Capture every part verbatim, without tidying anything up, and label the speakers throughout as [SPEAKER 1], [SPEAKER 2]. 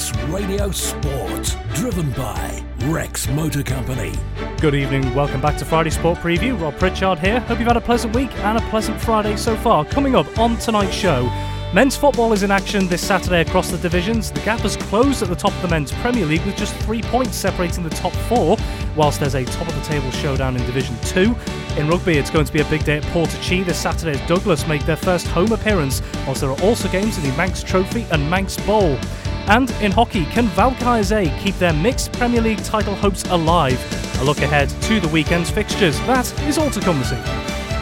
[SPEAKER 1] Rex Radio Sport, driven by Rex Motor Company.
[SPEAKER 2] Good evening, welcome back to Friday Sport Preview. Rob Pritchard here. Hope you've had a pleasant week and a pleasant Friday so far. Coming up on tonight's show, men's football is in action this Saturday across the divisions. The gap has closed at the top of the men's Premier League with just three points separating the top four, whilst there's a top-of-the-table showdown in Division two. In rugby, it's going to be a big day at Portachi this Saturday as Douglas make their first home appearance, whilst there are also games in the Manx Trophy and Manx Bowl. And in hockey, can Valkyrie keep their mixed Premier League title hopes alive? A look ahead to the weekend's fixtures. That is all to come this evening.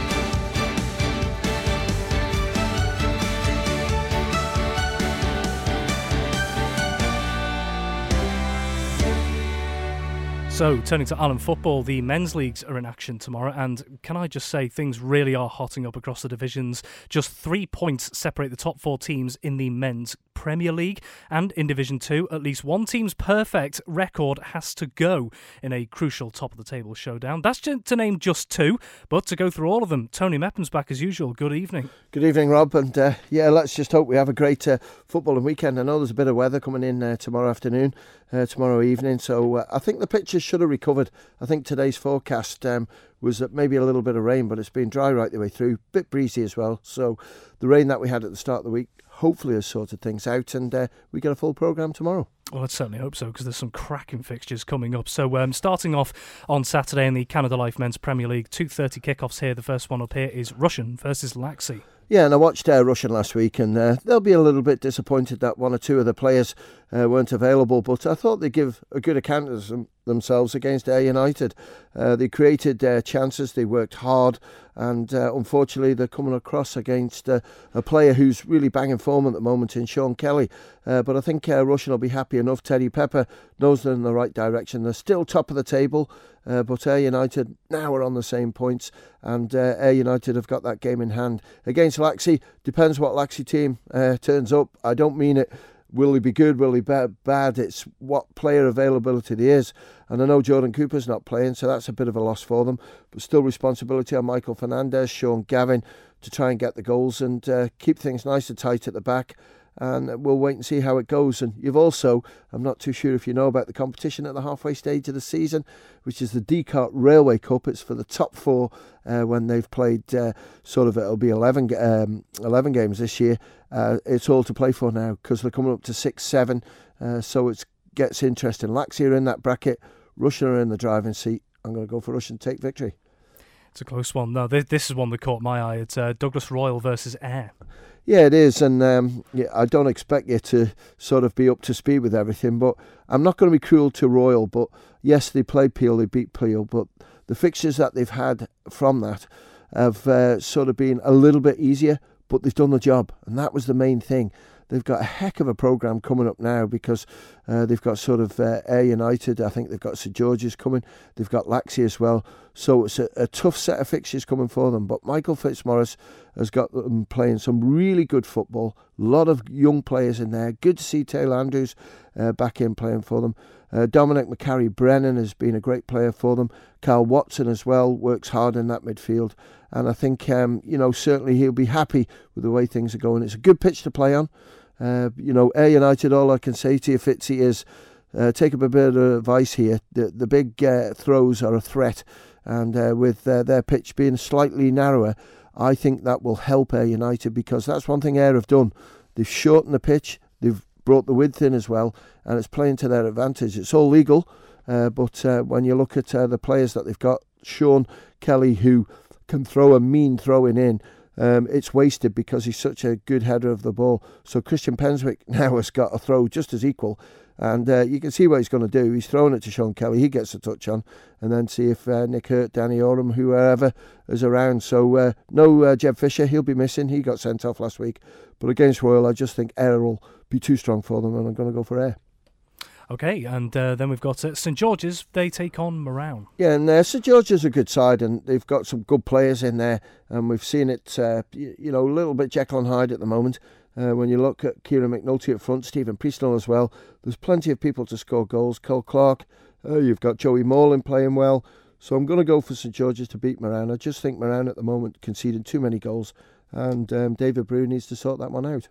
[SPEAKER 2] So, turning to Ireland football, the men's leagues are in action tomorrow, and can I just say things really are hotting up across the divisions. Just three points separate the top four teams in the men's Premier League, and in Division two, at least one team's perfect record has to go in a crucial top-of-the-table showdown. That's to, to name just two, but to go through all of them, Tony Mepham's back as usual. Good evening.
[SPEAKER 3] Good evening, Rob, and uh, yeah, let's just hope we have a great uh, footballing weekend. I know there's a bit of weather coming in uh, tomorrow afternoon, uh, tomorrow evening, so uh, I think the pitches should have recovered. I think today's forecast um, was that maybe a little bit of rain, but it's been dry right the way through, bit breezy as well, so the rain that we had at the start of the week hopefully has sorted things out, and uh, we get a full programme tomorrow.
[SPEAKER 2] Well, let's certainly hope so, because there's some cracking fixtures coming up. So um, starting off on Saturday in the Canada Life Men's Premier League, two thirty kickoffs here. The first one up here is Russian versus Laxey. Yeah,
[SPEAKER 3] and I watched uh, Russian last week, and uh, they'll be a little bit disappointed that one or two of the players uh, weren't available, but I thought they'd give a good account of them, themselves against Ayr United. Uh, they created uh, chances, they worked hard, and uh, unfortunately they're coming across against uh, a player who's really banging form at the moment in Sean Kelly. Uh, but I think uh, Russian will be happy enough. Teddy Pepper knows they're in the right direction. They're still top of the table, uh, but Ayr United now are on the same points, and uh, Ayr United have got that game in hand. Against Laxey, depends what Laxey team uh, turns up. I don't mean it, will he be good, will he be bad? It's what player availability there is. And I know Jordan Cooper's not playing, so that's a bit of a loss for them. But still responsibility on Michael Fernandez, Sean Gavin, to try and get the goals and uh, keep things nice and tight at the back. And we'll wait and see how it goes. And you've also, I'm not too sure if you know about the competition at the halfway stage of the season, which is the Dcart Railway Cup. It's for the top four uh, when they've played uh, sort of, it'll be eleven, um, eleven games this year. Uh, it's all to play for now because they're coming up to six, seven. Uh, so it gets interesting. Laxey are in that bracket. Russian are in the driving seat. I'm going to go for Russian to take victory.
[SPEAKER 2] It's a close one. No, this, this is one that caught my eye. It's uh, Douglas Royal versus Ayr.
[SPEAKER 3] Yeah, it is, and um, yeah, I don't expect you to sort of be up to speed with everything, but I'm not going to be cruel to Royal, but yes, they played Peel, they beat Peel, but the fixtures that they've had from that have uh, sort of been a little bit easier, but they've done the job, and that was the main thing. They've got a heck of a programme coming up now because uh, they've got sort of uh, Ayr United. I think they've got St George's coming. They've got Laxey as well. So it's a, a tough set of fixtures coming for them. But Michael Fitzmaurice has got them playing some really good football. A lot of young players in there. Good to see Taylor Andrews uh, back in playing for them. Uh, Dominic McCarry-Brennan has been a great player for them. Carl Watson as well works hard in that midfield. And I think, um, you know, certainly he'll be happy with the way things are going. It's a good pitch to play on. Uh, you know, Ayr United, all I can say to you, Fitzy, is uh, take up a bit of advice here. The, the big uh, throws are a threat. And uh, with uh, their pitch being slightly narrower, I think that will help Ayr United because that's one thing Ayr have done. They've shortened the pitch. They've brought the width in as well. And it's playing to their advantage. It's all legal. Uh, but uh, when you look at uh, the players that they've got, Sean Kelly, who can throw a mean throwing in, Um, it's wasted because he's such a good header of the ball. So Christian Penswick now has got a throw just as equal. And uh, you can see what he's going to do. He's throwing it to Sean Kelly. He gets a touch on. And then see if uh, Nick Hurt, Danny Oram, whoever is around. So uh, no uh, Jeb Fisher. He'll be missing. He got sent off last week. But against Royal, I just think Ayr will be too strong for them. And I'm going to go for Ayr.
[SPEAKER 2] Okay, and uh, then we've got uh, St George's. They take on Moran.
[SPEAKER 3] Yeah, and uh, St George's a good side, and they've got some good players in there. And we've seen it, uh, you, you know, a little bit Jekyll and Hyde at the moment. Uh, when you look at Kieran McNulty at front, Stephen Priestnall as well, there's plenty of people to score goals. Cole Clark, uh, you've got Joey Morlin playing well. So I'm going to go for St George's to beat Moran. I just think Moran at the moment conceding too many goals, and um, David Brew needs to sort that one out.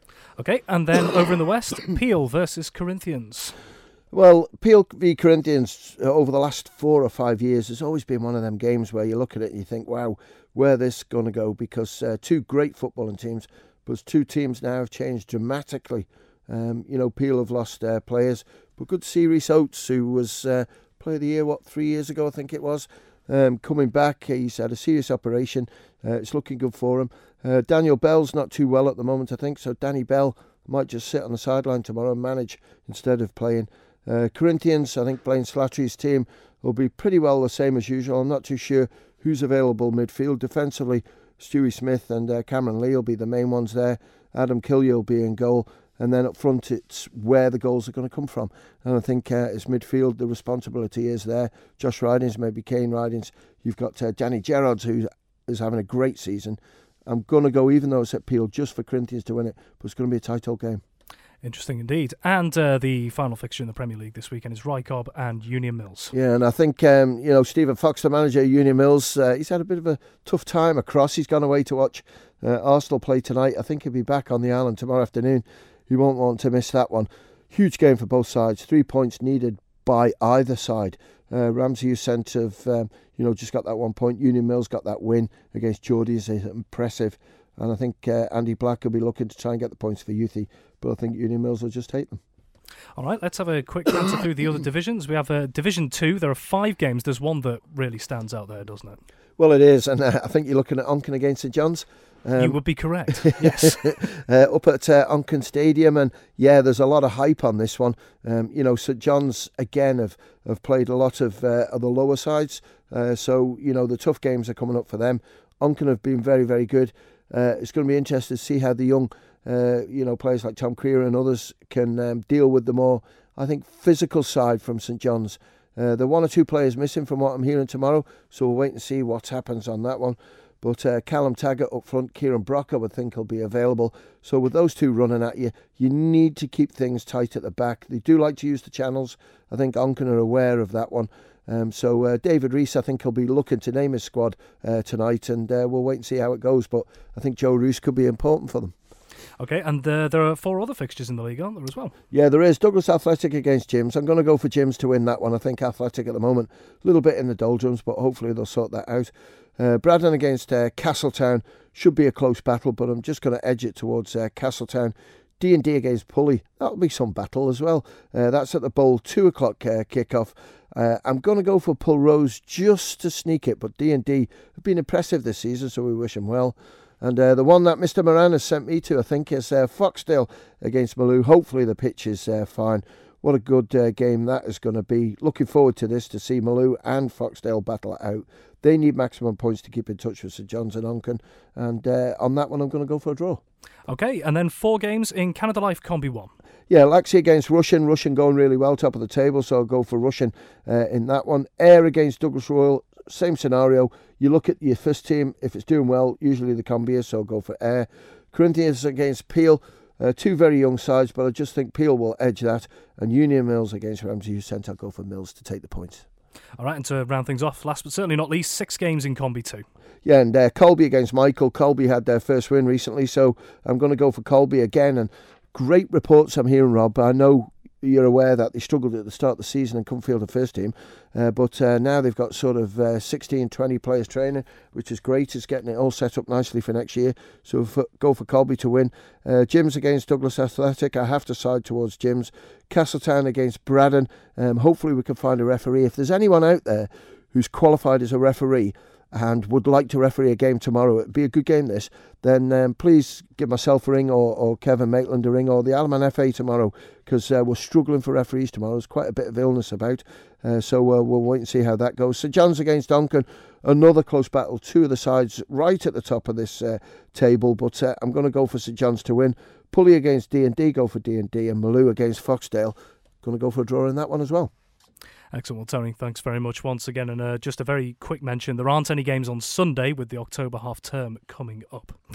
[SPEAKER 2] Okay, and then over in the West, Peel versus Corinthians.
[SPEAKER 3] Well, Peel v Corinthians uh, over the last four or five years has always been one of them games where you look at it and you think, wow, where this going to go? Because uh, two great footballing teams, but two teams now have changed dramatically. Um, you know, Peel have lost uh, players, but good to see Rhys Oates, who was uh, Player of the Year, what, three years ago, I think it was, um, coming back. He's had a serious operation. Uh, it's looking good for him. Uh, Daniel Bell's not too well at the moment, I think, so Danny Bell might just sit on the sideline tomorrow and manage instead of playing. Uh, Corinthians, I think Blaine Slattery's team will be pretty well the same as usual. I'm not too sure who's available midfield. Defensively, Stewie Smith and uh, Cameron Lee will be the main ones there. Adam Killier will be in goal. And then up front, it's where the goals are going to come from. And I think uh, as midfield, the responsibility is there. Josh Ridings, maybe Kane Ridings. You've got uh, Danny Gerrards, who is having a great season. I'm going to go, even though it's at Peel, just for Corinthians to win it. But it's going to be a tight old game.
[SPEAKER 2] Interesting indeed. And uh, the final fixture in the Premier League this weekend is Rycob and Union Mills.
[SPEAKER 3] Yeah, and I think, um, you know, Stephen Fox, the manager of Union Mills, uh, he's had a bit of a tough time across. He's gone away to watch uh, Arsenal play tonight. I think he'll be back on the island tomorrow afternoon. He won't want to miss that one. Huge game for both sides. Three points needed by either side. Uh, Ramsey Youssent have, um, you know, just got that one point. Union Mills got that win against Geordies. It's impressive. And I think uh, Andy Black will be looking to try and get the points for Youthy. But I think Union Mills will just take them.
[SPEAKER 2] All right, let's have a quick answer through the other divisions. We have uh, Division two. There are five games. There's one that really stands out there, doesn't it?
[SPEAKER 3] Well, it is. And uh, I think you're looking at Onken against St John's.
[SPEAKER 2] Um, you would be correct, yes.
[SPEAKER 3] uh, up at uh, Onken Stadium, and yeah, there's a lot of hype on this one. Um, you know, St John's, again, have, have played a lot of, uh, of the lower sides, uh, so, you know, the tough games are coming up for them. Onken have been very, very good. Uh, it's going to be interesting to see how the young, uh, you know, players like Tom Creer and others can um, deal with the more, I think, physical side from St John's. Uh, there are one or two players missing from what I'm hearing tomorrow, so we'll wait and see what happens on that one. But uh, Callum Taggart up front, Kieran Brock, I would think will be available. So with those two running at you, you need to keep things tight at the back. They do like to use the channels. I think Onken are aware of that one. Um, so uh, David Rees, I think, will be looking to name his squad uh, tonight, and uh, we'll wait and see how it goes. But I think Joe Roos could be important for them.
[SPEAKER 2] Okay, and uh, there are four other fixtures in the league, aren't there, as well? Yeah,
[SPEAKER 3] there is. Douglas Athletic against Jims. I'm going to go for Jims to win that one. I think Athletic at the moment, a little bit in the doldrums, but hopefully they'll sort that out. Uh, Braddon against uh, Castletown should be a close battle, but I'm just going to edge it towards uh, Castletown. D and D against Pulley, that'll be some battle as well. Uh, that's at the Bowl, two o'clock uh, kick-off. Uh, I'm going to go for Pulrose just to sneak it, but D and D have been impressive this season, so we wish them well. And uh, the one that Mister Moran has sent me to, I think, is uh, Foxdale against Maloo. Hopefully the pitch is uh, fine. What a good uh, game that is going to be. Looking forward to this, to see Maloo and Foxdale battle it out. They need maximum points to keep in touch with St John's and Onken. And uh, on that one, I'm going to go for a draw.
[SPEAKER 2] OK, and then four games in Canada Life Combi one.
[SPEAKER 3] Yeah, Laxey against Russian. Russian going really well, top of the table, so I'll go for Russian uh, in that one. Ayr against Douglas Royal, same scenario. You look at your first team, if it's doing well, usually the Combi is, so I'll go for Ayr. Corinthians against Peel, uh, two very young sides, but I just think Peel will edge that. And Union Mills against Ramsey Youssent, I'll go for Mills to take the points.
[SPEAKER 2] All right, and to round things off, last but certainly not least, six games in Combi two.
[SPEAKER 3] Yeah, and uh, Colby against Michael. Colby had their first win recently, so I'm going to go for Colby again. And great reports I'm hearing, Rob. I know you're aware that they struggled at the start of the season and couldn't field the first team, uh, but uh, now they've got sort of uh, sixteen, twenty players training, which is great. It's getting it all set up nicely for next year, so for, go for Colby to win. uh, Jims against Douglas Athletic, I have to side towards Jims. Castletown against Braddon, um, hopefully we can find a referee. If there's anyone out there who's qualified as a referee and would like to referee a game tomorrow, it'd be a good game this, then um, please give myself a ring, or, or Kevin Maitland a ring, or the Alaman F A tomorrow, because uh, we're struggling for referees tomorrow. There's quite a bit of illness about, uh, so uh, we'll wait and see how that goes. St John's against Onken, another close battle, two of the sides right at the top of this uh, table, but uh, I'm going to go for St John's to win. Pulley against D and D, go for D and D, and Maloo against Foxdale, going to go for a draw in that one as well.
[SPEAKER 2] Excellent. Well, Tony, thanks very much once again. And uh, just a very quick mention, there aren't any games on Sunday with the October half-term coming up.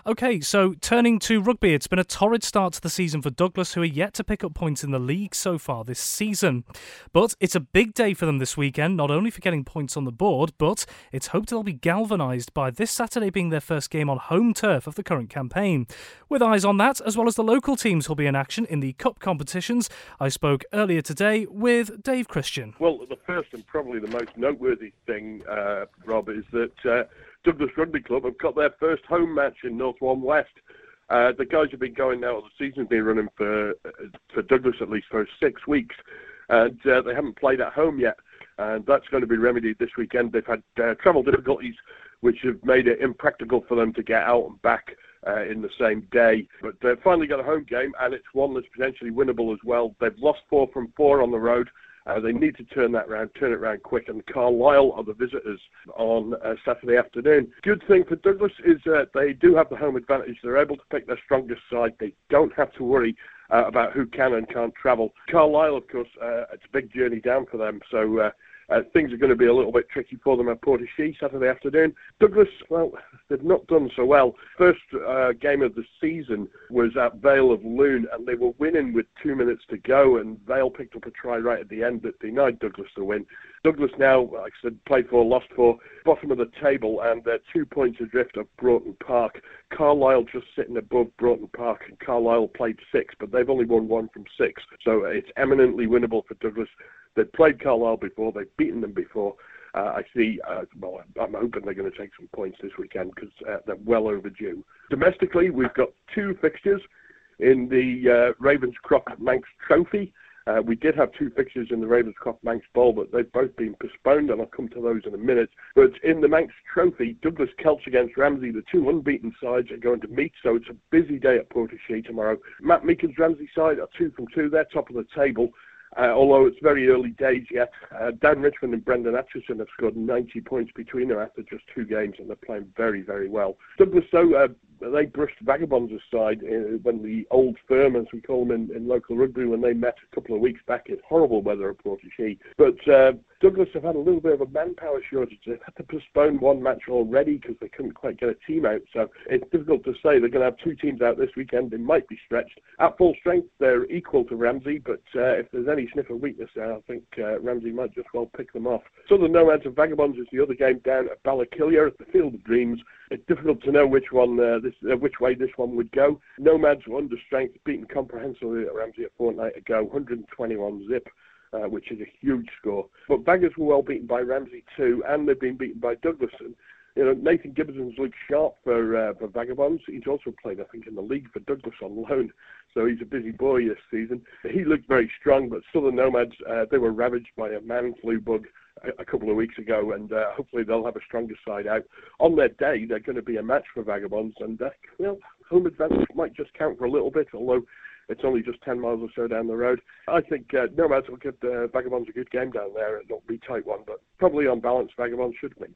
[SPEAKER 2] OK, so turning to rugby, it's been a torrid start to the season for Douglas, who are yet to pick up points in the league so far this season. But it's a big day for them this weekend, not only for getting points on the board, but it's hoped they'll be galvanised by this Saturday being their first game on home turf of the current campaign. With eyes on that, as well as the local teams who'll be in action in the cup competitions, I spoke earlier today with Dave Christian.
[SPEAKER 4] Well, the first and probably the most noteworthy thing, uh, Rob, is that uh, Douglas Rugby Club have got their first home match in North One West. Uh, the guys have been going now, the season's been running for for Douglas at least for six weeks, and uh, they haven't played at home yet, and that's going to be remedied this weekend. They've had uh, travel difficulties which have made it impractical for them to get out and back uh, in the same day. But they've finally got a home game, and it's one that's potentially winnable as well. They've lost four from four on the road. Uh, they need to turn that round, turn it round quick, and Carlisle are the visitors on uh, Saturday afternoon. Good thing for Douglas is uh, they do have the home advantage. They're able to pick their strongest side. They don't have to worry uh, about who can and can't travel. Carlisle, of course, uh, it's a big journey down for them, so uh, uh, things are going to be a little bit tricky for them at Portichet Saturday afternoon. Douglas, well, they've not done so well. First uh, game of the season was at Vale of Loon, and they were winning with two minutes to go, and Vale picked up a try right at the end that denied Douglas the win. Douglas now, like I said, played for, lost for, bottom of the table, and they're two points adrift of Broughton Park. Carlisle just sitting above Broughton Park, and Carlisle played six, but they've only won one from six, so it's eminently winnable for Douglas. They've played Carlisle before, they've beaten them before. Uh, I see, uh, well, I'm hoping they're going to take some points this weekend because uh, they're well overdue. Domestically, we've got two fixtures in the uh, Ravenscroft Manx Trophy. Uh, we did have two fixtures in the Ravenscroft Manx Bowl, but they've both been postponed, and I'll come to those in a minute. But in the Manx Trophy, Douglas Celts against Ramsey, the two unbeaten sides are going to meet, so it's a busy day at Portichet tomorrow. Matt Meakin's Ramsey side are two from two. They're top of the table. Uh, although it's very early days yet. Uh, Dan Richmond and Brendan Atchison have scored ninety points between them after just two games, and they're playing very, very well. Douglas, though, uh, they brushed Vagabonds aside uh, when the old firm, as we call them in, in local rugby, when they met a couple of weeks back in horrible weather at Portichet. But uh, Douglas have had a little bit of a manpower shortage. They've had to postpone one match already because they couldn't quite get a team out. So it's difficult to say. They're going to have two teams out this weekend. They might be stretched. At full strength, they're equal to Ramsey, but uh, if there's any sniff of weakness there, I think uh, Ramsey might just well pick them off. Southern Nomads and Vagabonds is the other game down at Ballakillier at the Field of Dreams. It's difficult to know which one, uh, this, uh, which way this one would go. Nomads were under strength, beaten comprehensively at Ramsey a fortnight ago, one hundred twenty-one zip. Uh, which is a huge score. But Baggers were well beaten by Ramsey too, and they've been beaten by Douglas. And, you know, Nathan Gibbonson's looked sharp for uh, for Vagabonds. He's also played, I think, in the league for Douglas on loan, so he's a busy boy this season. He looked very strong, but Southern Nomads, uh, they were ravaged by a man flu bug a, a couple of weeks ago, and uh, hopefully they'll have a stronger side out. On their day, they're going to be a match for Vagabonds, and, uh, well, home advantage might just count for a little bit, although it's only just ten miles or so down the road. I think uh, Nomads will give uh, Vagabonds a good game down there. It'll be a tight one, but probably on balance, Vagabonds should win.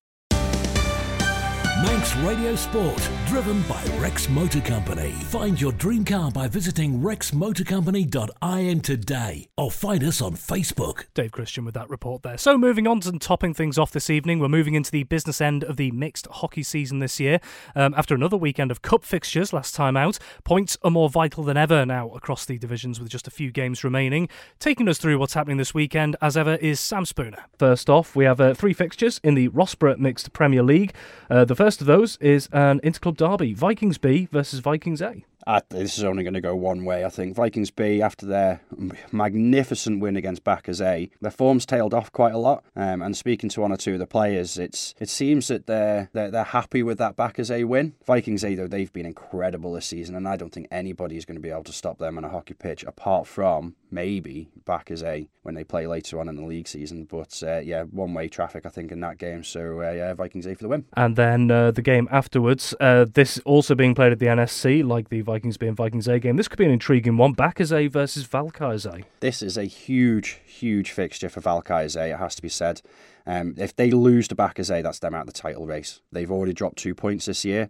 [SPEAKER 1] Manx Radio Sport, driven by Rex Motor Company. Find your dream car by visiting rex motor company dot I N today or find us on Facebook.
[SPEAKER 2] Dave Christian with that report there. So moving on and topping things off this evening, we're moving into the business end of the mixed hockey season this year. Um, after another weekend of cup fixtures last time out, points are more vital than ever now across the divisions with just a few games remaining. Taking us through what's happening this weekend, as ever, is Sam Spooner. First off, we have uh, three fixtures in the Rossborough Mixed Premier League. Uh, the first of those is an interclub derby, Vikings B versus Vikings A.
[SPEAKER 5] Uh, this is only going to go one way, I think. Vikings B, after their magnificent win against Backers A, their form's tailed off quite a lot. Um, and speaking to one or two of the players, it's it seems that they're, they're they're happy with that Backers A win. Vikings A, though, they've been incredible this season, and I don't think anybody is going to be able to stop them on a hockey pitch, apart from maybe Backers A when they play later on in the league season. But uh, yeah, one-way traffic, I think, in that game. So uh, yeah, Vikings A for the win.
[SPEAKER 2] And then uh, the game afterwards, uh, this also being played at the N S C, like the Vikings B and Vikings A game. This could be an intriguing one. Backers A versus Valkyries A.
[SPEAKER 5] This is a huge, huge fixture for Valkyries A, it has to be said. Um, if they lose to Backers A, that's them out of the title race. They've already dropped two points this year.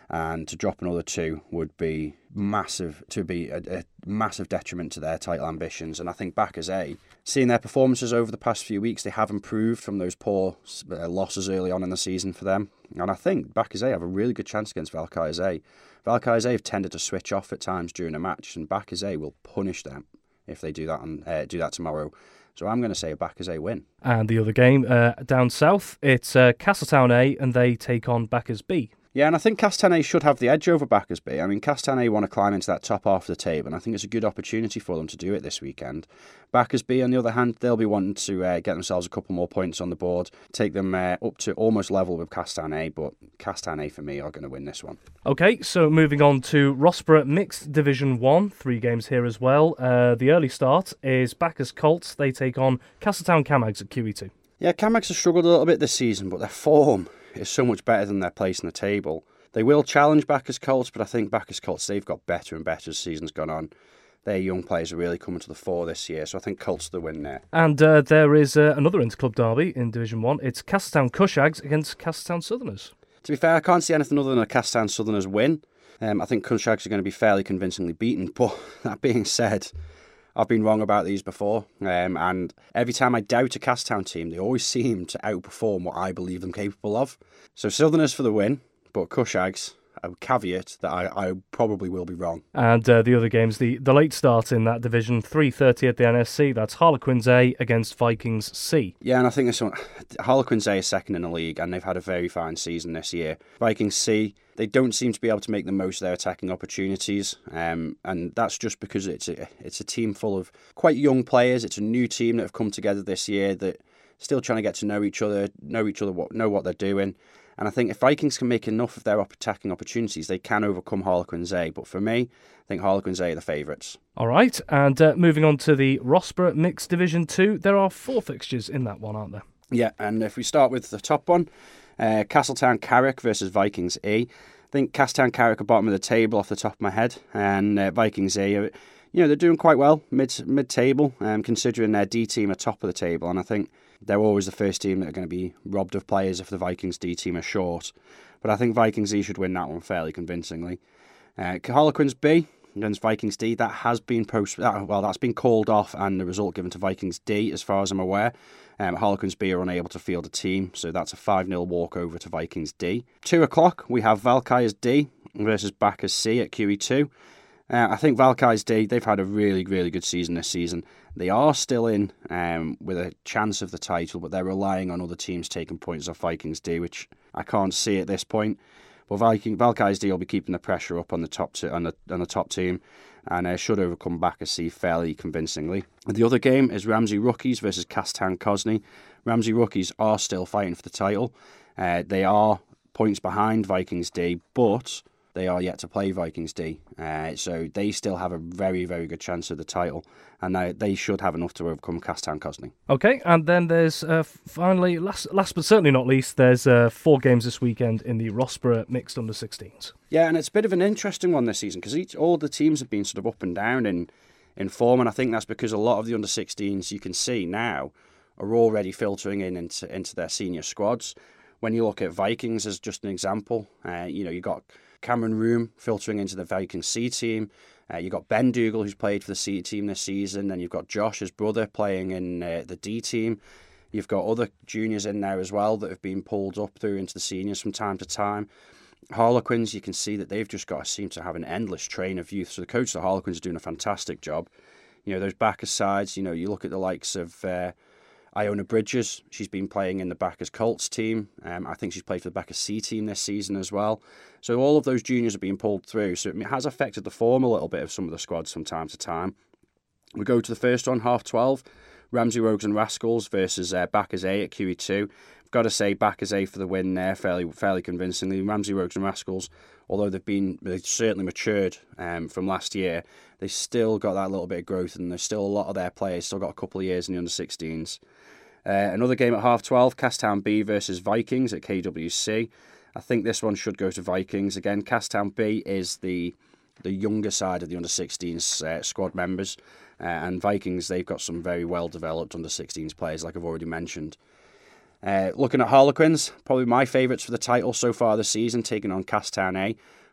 [SPEAKER 5] and to drop another two would be massive, to be a, a massive detriment to their title ambitions. And I think Bacazé, seeing their performances over the past few weeks, they have improved from those poor uh, losses early on in the season for them. And I think Bacazé have a really good chance against Valkyrie. Valkyrie have tended to switch off at times during a match, and Bacazé will punish them if they do that on, uh, do that tomorrow. So I'm going to say a Bacazé win.
[SPEAKER 2] And the other game uh, down south, it's uh, Castletown A, and they take on Bacchus B.
[SPEAKER 5] Yeah, and I think Castletown A should have the edge over Bacchus B. I mean, Castletown A want to climb into that top half of the table, and I think it's a good opportunity for them to do it this weekend. Bacchus B, on the other hand, they'll be wanting to uh, get themselves a couple more points on the board, take them uh, up to almost level with Castletown A, but Castletown A for me are going to win this one.
[SPEAKER 2] Okay, so moving on to Rossborough Mixed Division one, three games here as well. Uh, the early start is Bacchus Colts. They take on Castletown Camags at Q E two.
[SPEAKER 5] Yeah, Camags have struggled a little bit this season, but their form is so much better than their place in the table. They will challenge Bacchus Colts, but I think Bacchus Colts, they've got better and better as the season's gone on. Their young players are really coming to the fore this year, so I think Colts are the win there.
[SPEAKER 2] And uh, there is uh, another interclub derby in Division one. It's Castletown Cushags against Castletown Southerners.
[SPEAKER 5] To be fair, I can't see anything other than a Castletown Southerners win. Um, I think Cushags are going to be fairly convincingly beaten, but that being said, I've been wrong about these before, um, and every time I doubt a Castletown team, they always seem to outperform what I believe them capable of. So Southerners for the win, but Cushags, a caveat that I, I probably will be wrong.
[SPEAKER 2] And uh, the other games, the, the late start in that division, three thirty at the N S C, that's Harlequins A against Vikings C.
[SPEAKER 5] Yeah, and I think this one, Harlequins A is second in the league, and they've had a very fine season this year. Vikings C, they don't seem to be able to make the most of their attacking opportunities, um, and that's just because it's a, it's a team full of quite young players. It's a new team that have come together this year that still trying to get to know each other, know each other, what know what they're doing. And I think if Vikings can make enough of their attacking opportunities, they can overcome Harlequins A. But for me, I think Harlequins A are the favourites.
[SPEAKER 2] All right, and uh, moving on to the Rossborough Mixed Division two, there are four fixtures in that one, aren't there?
[SPEAKER 5] Yeah, and if we start with the top one, uh, Castletown Carrick versus Vikings E. I think Castletown Carrick are bottom of the table off the top of my head, and uh, Vikings A, are, you know, they're doing quite well mid mid table, um, considering their D team are top of the table, and I think they're always the first team that are going to be robbed of players if the Vikings D team are short. But I think Vikings E should win that one fairly convincingly. Uh, Harlequins B against Vikings D, that has been post well, that's been called off, and the result given to Vikings D, as far as I'm aware. Um, Harlequins B are unable to field a team, so that's a five nil walkover to Vikings D. Two o'clock, we have Valkyries D versus Bacchus C at Q E two. Uh, I think Valkyries D, they've had a really, really good season this season. They are still in um, with a chance of the title, but they're relying on other teams taking points off Vikings D, which I can't see at this point. But Viking Valkyries D will be keeping the pressure up on the top t- on the on the top team, and uh, should overcome Bacchus C fairly convincingly. The other game is Ramsey Rookies versus Castletown Cosney. Ramsey Rookies are still fighting for the title. Uh, they are points behind Vikings D, but they are yet to play Vikings D, uh, so they still have a very, very good chance of the title, and they, they should have enough to overcome Castletown Cosney.
[SPEAKER 2] Okay, and then there's uh, finally, last last but certainly not least, there's uh, four games this weekend in the Rossborough Mixed Under sixteens.
[SPEAKER 5] Yeah, and it's a bit of an interesting one this season, because each all the teams have been sort of up and down in, in form, and I think that's because a lot of the under sixteens you can see now are already filtering in into, into their senior squads. When you look at Vikings as just an example, uh, you know, you got Cameron Room filtering into the Vikings C team. Uh, you've got Ben Dougal, who's played for the C team this season. Then you've got Josh, his brother, playing in uh, the D team. You've got other juniors in there as well that have been pulled up through into the seniors from time to time. Harlequins, you can see that they've just got to seem to have an endless train of youth. So the coach of the Harlequins are doing a fantastic job. You know, those Bacchus sides, you know, you look at the likes of Uh, Iona Bridges, she's been playing in the Bacchus Colts team. Um, I think she's played for the Bacchus C team this season as well. So all of those juniors are being pulled through. So it has affected the form a little bit of some of the squads from time to time. We go to the first one, half twelve. Ramsey Rogues and Rascals versus uh, Bacchus A at Q E two. I've got to say Bacchus A for the win there, fairly fairly convincingly. Ramsey Rogues and Rascals, although they've been they've certainly matured um, from last year, they've still got that little bit of growth, and there's still a lot of their players still got a couple of years in the under sixteens. Uh, another game at half twelve, Castletown B versus Vikings at K W C. I think this one should go to Vikings. Again, Castletown B is the the younger side of the under sixteens uh, squad members, uh, and Vikings, they've got some very well developed under sixteens players, like I've already mentioned. Uh, looking at Harlequins, probably my favourites for the title so far this season, taking on Castletown A.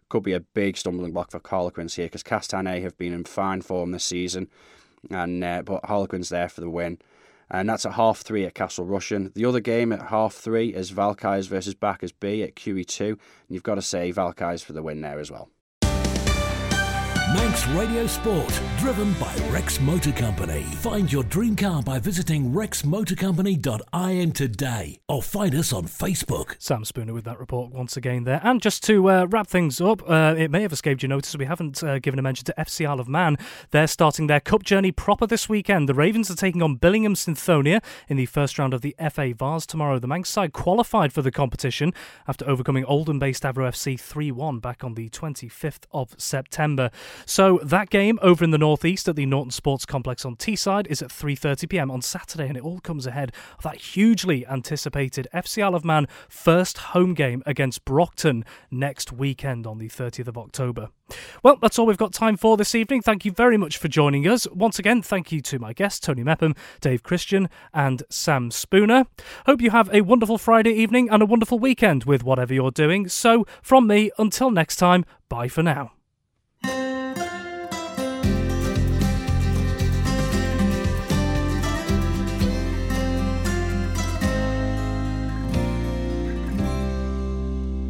[SPEAKER 5] could be a big stumbling block for Harlequins here, because Castanet have been in fine form this season, and uh, but Harlequins there for the win. And that's at half three at Castle Rushen. The other game at half three is Valkyries versus Backers B at Q E two. And you've got to say Valkyries for the win there as well.
[SPEAKER 1] Manx Radio Sport, driven by Rex Motor Company. Find your dream car by visiting rex motor company dot I N today, or find us on Facebook.
[SPEAKER 2] Sam Spooner with that report once again there. And just to uh, wrap things up, uh, it may have escaped your notice, we haven't uh, given a mention to F C Isle of Man. They're starting their cup journey proper this weekend. The Ravens are taking on Billingham Synthonia in the first round of the F A Vars tomorrow. The Manx side qualified for the competition after overcoming Oldham-based Avro F C three one back on the twenty-fifth of September. So that game over in the northeast at the Norton Sports Complex on Teesside is at three thirty p m on Saturday, and it all comes ahead of that hugely anticipated F C Isle of Man first home game against Brockton next weekend on the thirtieth of October. Well, that's all we've got time for this evening. Thank you very much for joining us. Once again, thank you to my guests, Tony Mepham, Dave Christian and Sam Spooner. Hope you have a wonderful Friday evening and a wonderful weekend with whatever you're doing. So, from me, until next time, bye for now.